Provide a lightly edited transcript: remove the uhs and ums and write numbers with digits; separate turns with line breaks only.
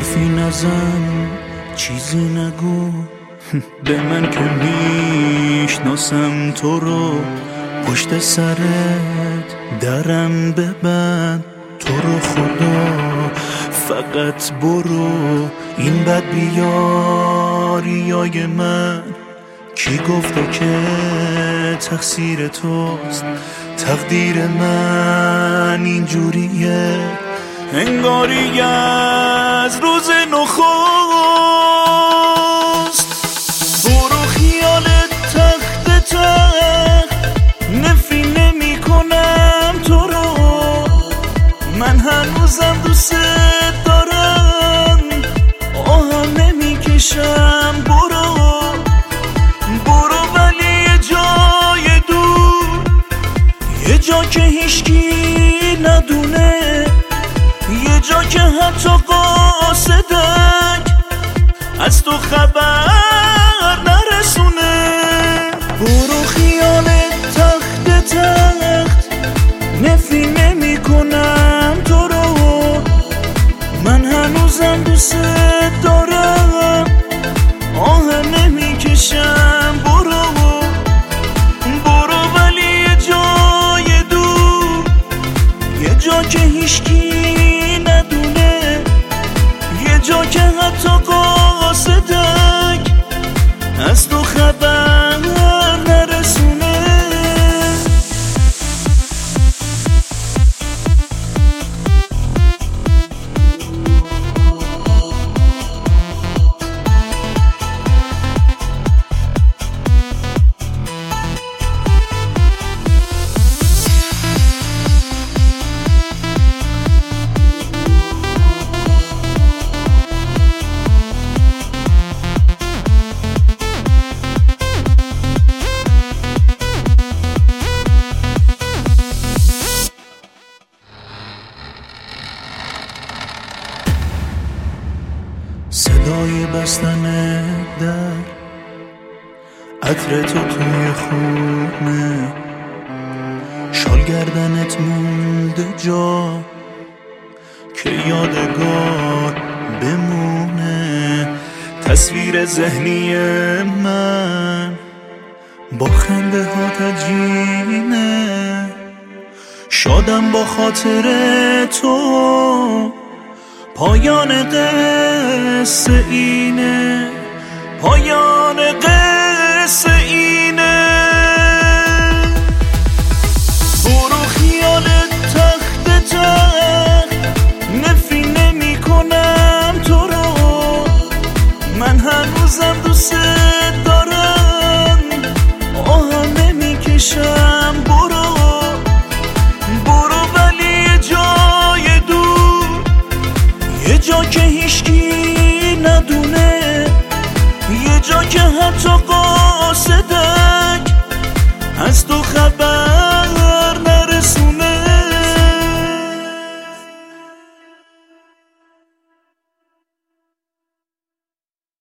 حرفی نزن چیزی نگو به من که میشناسم تو رو، پشت سرت درم ببند تو رو خدا، فقط برو. این بد بیاریای من کی گفته که تقصیر توست؟ تقدیر من اینجوریه انگاری از روز نخست. برو خیالت تخت تخت نفی نمی کنم تو رو، من هنوزم دوست دارم آهم نمی کشم. برو برو ولی یه جای دور، یه جا که هیچکی ندونه، یه جا که حتی قاصدک از تو خبر نرسونه. برو خیالت تخت تخت نفی نمی کنم تو رو، من هنوزم دوست دارم آهم نمی کشم. برو برو ولی یه جای دور، یه جا که هیچکی ندونه، یه جا که حتی قاصدک از تو خبر نرسونه. صدای بستن در، عطر تو توی خونه، شال گردنت مونده جا که یادگار بمونه. تصویر ذهنی من با خنده ها تجینه، شادم با خاطر تو. پایان قصه اینه، پایان قصه اینه. برو خیالت تخت تخت نفی نمی کنم تو رو، من هنوزم دوست دارم آهم نمی کشم. برو برو ولی یه جای دور، یه جا که هیچکی